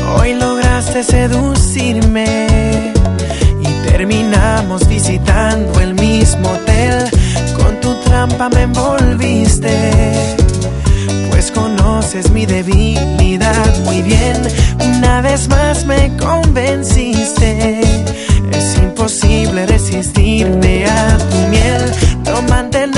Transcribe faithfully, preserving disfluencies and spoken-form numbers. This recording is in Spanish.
Hoy lograste seducirme y terminamos visitando el mismo hotel. Con tu trampa me envolviste, pues conoces mi debilidad muy bien. Una vez más me convenciste, es imposible resistirme a tu miel. Tomante